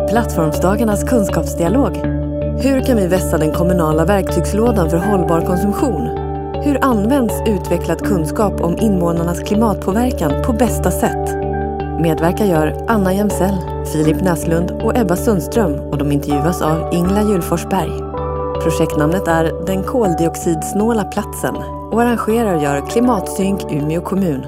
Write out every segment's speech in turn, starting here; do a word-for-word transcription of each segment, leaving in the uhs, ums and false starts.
Plattformsdagarnas kunskapsdialog. Hur kan vi vässa den kommunala verktygslådan för hållbar konsumtion? Hur används utvecklad kunskap om invånarnas klimatpåverkan på bästa sätt? Medverkar gör Anna Jämsell, Filip Näslund och Ebba Sundström och de intervjuas av Ingela Julforsberg. Projektnamnet är Den koldioxidsnåla platsen och arrangerar gör Klimatsynk Umeå kommun.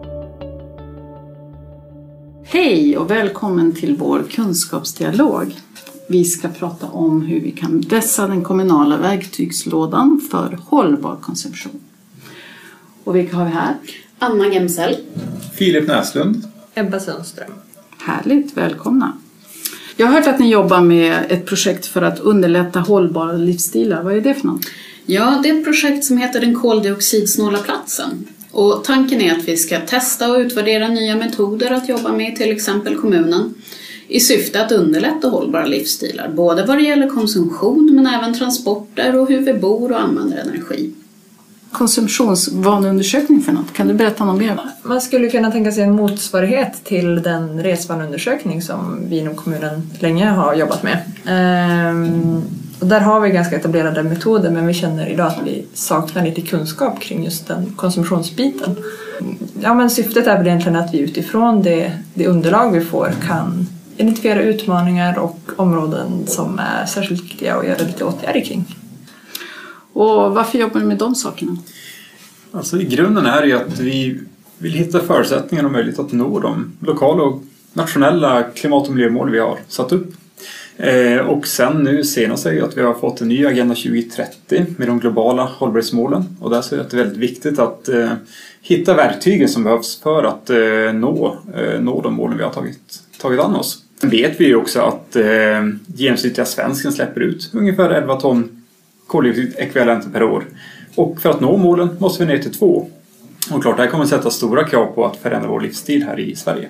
Hej och välkommen till vår kunskapsdialog. Vi ska prata om hur vi kan vässa den kommunala verktygslådan för hållbar konsumtion. Och vilka har vi här? Anna Jämsell. Filip Näslund. Ebba Sundström. Härligt, välkomna. Jag har hört att ni jobbar med ett projekt för att underlätta hållbara livsstilar. Vad är det för något? Ja, det är ett projekt som heter Den koldioxidsnåla platsen. Och tanken är att vi ska testa och utvärdera nya metoder att jobba med, till exempel kommunen, i syfte att underlätta hållbara livsstilar, både vad det gäller konsumtion men även transporter och hur vi bor och använder energi. Konsumtionsvaneundersökning för något? Kan du berätta något mer? Man skulle kunna tänka sig en motsvarighet till den resvaneundersökning som vi inom kommunen länge har jobbat med. Ehm, och där har vi ganska etablerade metoder, men vi känner idag att vi saknar lite kunskap kring just den konsumtionsbiten. Ja, men syftet är väl egentligen att vi utifrån det, det underlag vi får kan identifiera utmaningar och områden som är särskilt viktiga och göra lite åtgärder kring. Och varför jobbar ni med de sakerna? Alltså i grunden är det ju att vi vill hitta förutsättningar och möjlighet att nå de lokala och nationella klimat- och miljömål vi har satt upp. Eh, och sen nu senast är ju att vi har fått en ny Agenda tjugo trettio med de globala hållbarhetsmålen. Och där så är det väldigt viktigt att eh, hitta verktygen som behövs för att eh, nå, eh, nå de målen vi har tagit, tagit an oss. Sen vet vi ju också att eh, genomsnittliga svensken släpper ut ungefär elva ton koldioxidekvivalenter per år. Och för att nå målen måste vi ner till två. Och klart, det här kommer att sätta stora krav på att förändra vår livsstil här i Sverige.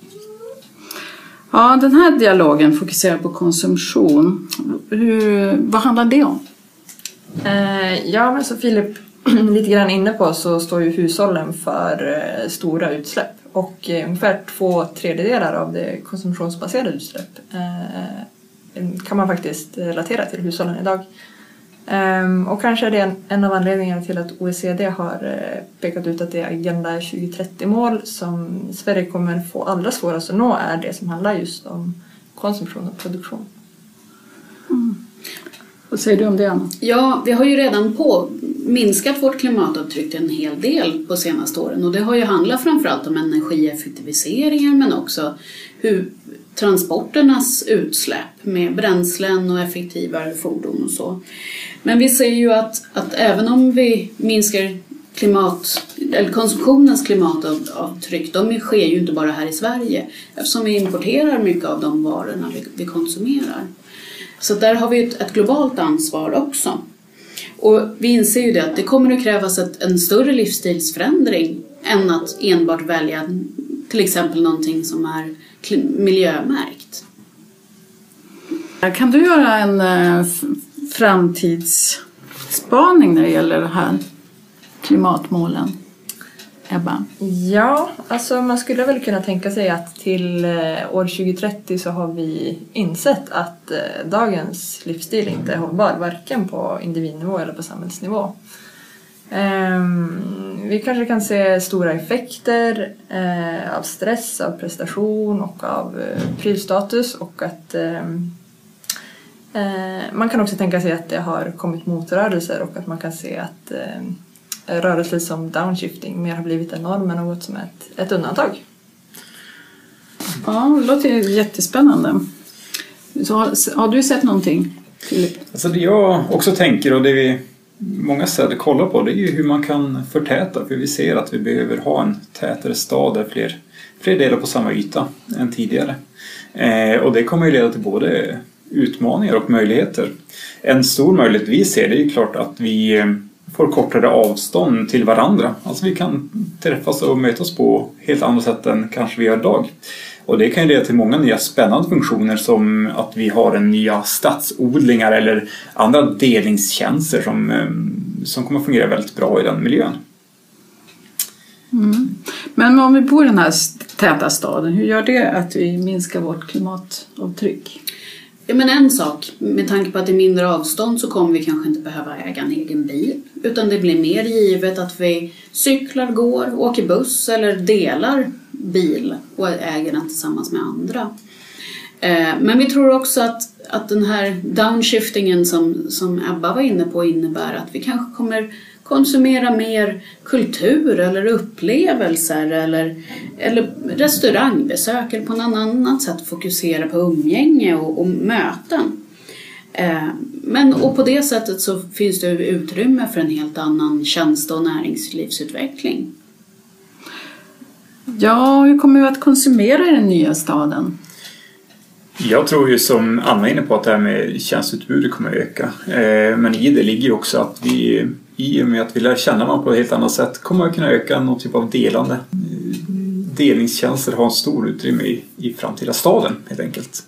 Ja, den här dialogen fokuserar på konsumtion. Hur, vad handlar det om? Eh, ja, men som Filip lite grann inne på så står ju hushållen för eh, stora utsläpp. Och eh, ungefär två tredjedelar av det konsumtionsbaserade utsläpp eh, kan man faktiskt relatera till hushållen idag. Um, och kanske är det en, en av anledningarna till att O E C D har uh, pekat ut att det är Agenda tjugo trettio-mål som Sverige kommer få allra svårast att nå är det som handlar just om konsumtion och produktion. Mm. Vad säger du om det, Anna? Ja, vi har ju redan på minskat vårt klimatavtryck en hel del på senaste åren. Och det har ju handlat framförallt om energieffektiviseringar men också hur transporternas utsläpp med bränslen och effektivare fordon och så. Men vi ser ju att, att även om vi minskar klimat, eller konsumtionens klimatavtryck, de sker ju inte bara här i Sverige eftersom vi importerar mycket av de varorna vi, vi konsumerar. Så där har vi ett, ett globalt ansvar också. Och vi inser ju det att det kommer att krävas ett, en större livsstilsförändring än att enbart välja till exempel någonting som är miljömärkt. Kan du göra en eh, framtidsspaning när det gäller det här klimatmålen, Ebba? Ja, alltså man skulle väl kunna tänka sig att till eh, år tjugo trettio så har vi insett att eh, dagens livsstil inte är hållbar, varken på individnivå eller på samhällsnivå. Um, vi kanske kan se stora effekter uh, av stress, av prestation och av uh, prylstatus och att um, uh, man kan också tänka sig att det har kommit motrörelser och att man kan se att uh, rörelser som downshifting mer har blivit en norm än något som är ett, ett undantag. Ja, det låter jättespännande. Så har, har du sett någonting, Filip? Alltså det jag också tänker och det vi många städer kollar på, det är ju hur man kan förtäta, för vi ser att vi behöver ha en tätare stad där fler, fler delar på samma yta än tidigare. Eh, och det kommer ju leda till både utmaningar och möjligheter. En stor möjlighet vi ser, det är ju klart att vi får kortare avstånd till varandra. Alltså vi kan träffas och mötas på helt andra sätt än kanske vi gör idag. Och det kan ju leda till många nya spännande funktioner som att vi har en nya stadsodlingar eller andra delningstjänster som, som kommer att fungera väldigt bra i den miljön. Mm. Men om vi bor i den här täta staden, hur gör det att vi minskar vårt klimatavtryck? Ja, men en sak, med tanke på att det är mindre avstånd så kommer vi kanske inte behöva äga en egen bil. Utan det blir mer givet att vi cyklar, går, åker buss eller delar bil och äger den tillsammans med andra. Men vi tror också att, att den här downshiftingen som, som Ebba var inne på innebär att vi kanske kommer konsumera mer kultur eller upplevelser eller, eller restaurangbesök eller på något annat sätt fokusera på umgänge och, och möten. Men och på det sättet så finns det utrymme för en helt annan tjänste- och näringslivsutveckling. Ja, hur kommer vi att konsumera i den nya staden? Jag tror ju som Anna är inne på att det här med tjänsteutbudet kommer att öka. Men i det ligger ju också att vi, i och med att vi lär känna varandra på ett helt annat sätt, kommer att kunna öka någon typ av delande. Delningstjänster har en stor utrymme i, i framtida staden helt enkelt.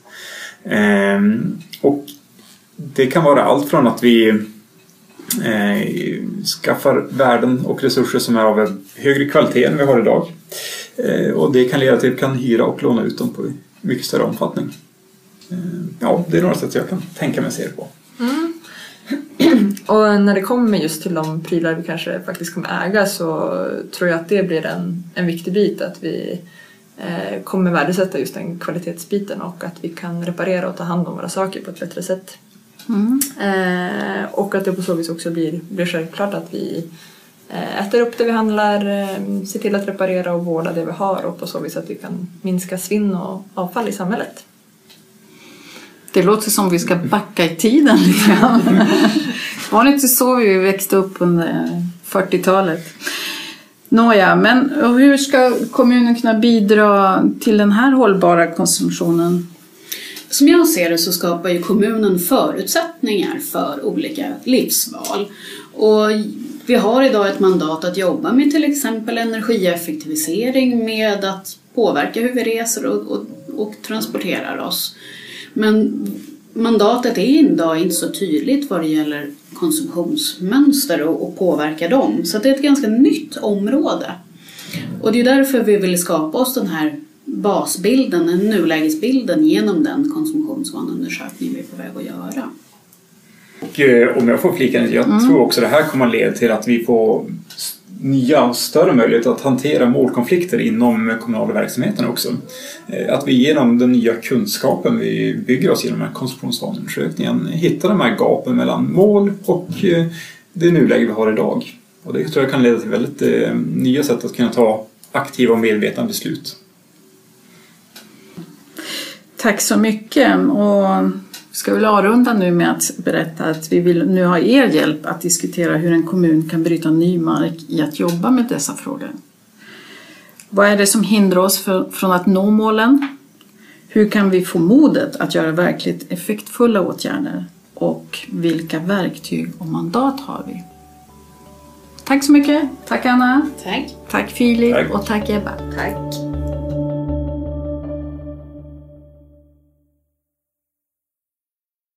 Och det kan vara allt från att vi eh, skaffar värden och resurser som är av högre kvalitet än vi har idag. Eh, och det kan leda till att vi kan hyra och låna ut dem på mycket större omfattning. Eh, ja, det är några sätt jag kan tänka mig se på. Mm. Och när det kommer just till de prylar vi kanske faktiskt kommer äga så tror jag att det blir en, en viktig bit att vi eh, kommer värdesätta just den kvalitetsbiten och att vi kan reparera och ta hand om våra saker på ett bättre sätt. Mm. Eh, och att det på så vis också blir, blir självklart att vi eh, äter upp det vi handlar, eh, ser till att reparera och vårda det vi har och på så vis att vi kan minska svinn och avfall i samhället. Det låter som vi ska backa i tiden lite grann. Var det inte så vi växte upp under fyrtiotalet? Nåja, men hur ska kommunen kunna bidra till den här hållbara konsumtionen? Som jag ser det så skapar ju kommunen förutsättningar för olika livsval. Och vi har idag ett mandat att jobba med till exempel energieffektivisering, med att påverka hur vi reser och, och, och transporterar oss. Men mandatet är idag inte så tydligt vad det gäller konsumtionsmönster och, och påverka dem. Så det är ett ganska nytt område. Och det är därför vi vill skapa oss den här basbilden, den nulägesbilden genom den konsumtionsvaneundersökning vi är på väg att göra. Och eh, om jag får flika in, jag mm. tror också det här kommer att leda till att vi får nya och större möjligheter att hantera målkonflikter inom kommunala verksamheten också. Eh, att vi genom den nya kunskapen vi bygger oss genom den här konsumtionsvaneundersökningen hittar de här gapen mellan mål och eh, det nuläge vi har idag. Och det tror jag kan leda till väldigt eh, nya sätt att kunna ta aktiva och medvetna beslut. Tack så mycket, och ska vi avrunda nu med att berätta att vi vill nu ha er hjälp att diskutera hur en kommun kan bryta ny mark i att jobba med dessa frågor. Vad är det som hindrar oss för, från att nå målen? Hur kan vi få modet att göra verkligt effektfulla åtgärder? Och vilka verktyg och mandat har vi? Tack så mycket. Tack Anna. Tack. Tack Filip. Tack. Och tack Ebba. Tack.